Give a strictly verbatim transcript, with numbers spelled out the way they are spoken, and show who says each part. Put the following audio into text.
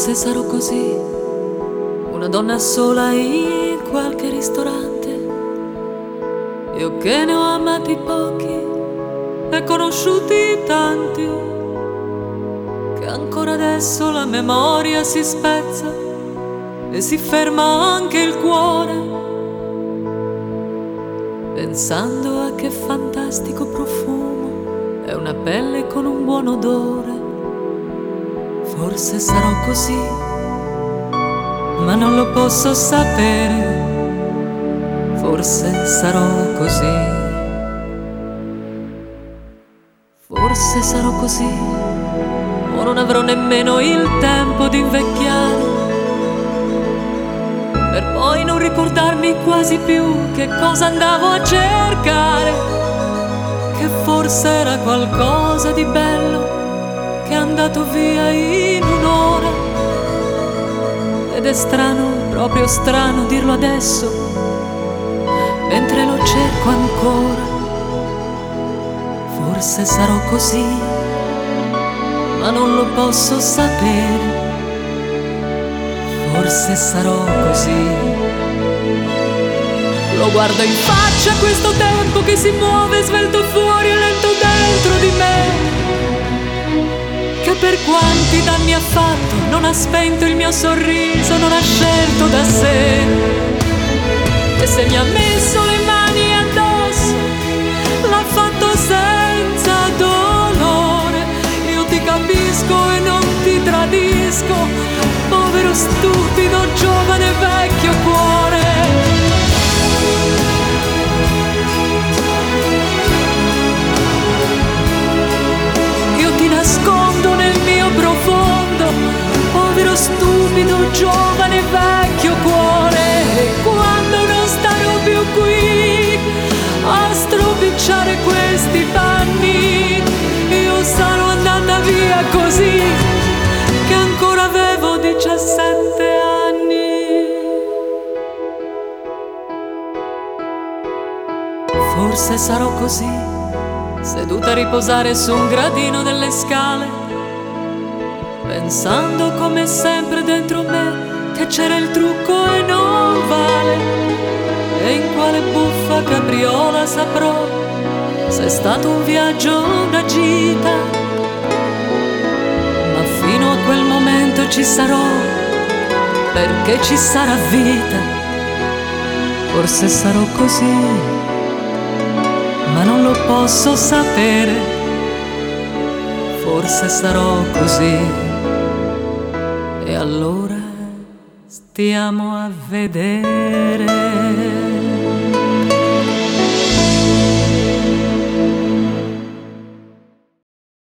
Speaker 1: Forse sarò così, una donna sola in qualche ristorante. Io che ne ho amati pochi e conosciuti tanti, che ancora adesso la memoria si spezza e si ferma anche il cuore, pensando a che fantastico profumo è una pelle con un buon odore. Forse sarò così, ma non lo posso sapere. Forse sarò così. Forse sarò così, o non avrò nemmeno il tempo di invecchiare, per poi non ricordarmi quasi più che cosa andavo a cercare, che forse era qualcosa di bello che è andato via in un'ora. Ed è strano, proprio strano dirlo adesso, mentre lo cerco ancora. Forse sarò così, ma non lo posso sapere. Forse sarò così. Lo guardo in faccia questo tempo che si muove svelto fuori e lento dentro di me, che per quanti danni ha fatto non ha spento il mio sorriso, non ha scelto da sé. E se mi ha messo le mani addosso l'ha fatto senza dolore. Io ti capisco e non ti tradisco, povero stupido giovane vecchio cuore. Nascondo nel mio profondo, povero stupido giovane vecchio cuore. E quando non starò più qui a stropicciare questi panni, io sarò andata via così che ancora avevo diciassette anni. Forse sarò così, seduta a riposare su un gradino delle scale, pensando come sempre dentro me che c'era il trucco e non vale. E in quale buffa capriola saprò se è stato un viaggio o una gita, ma fino a quel momento ci sarò, perché ci sarà vita. Forse sarò così, ma non lo posso sapere. Forse sarò così, e allora stiamo a vedere.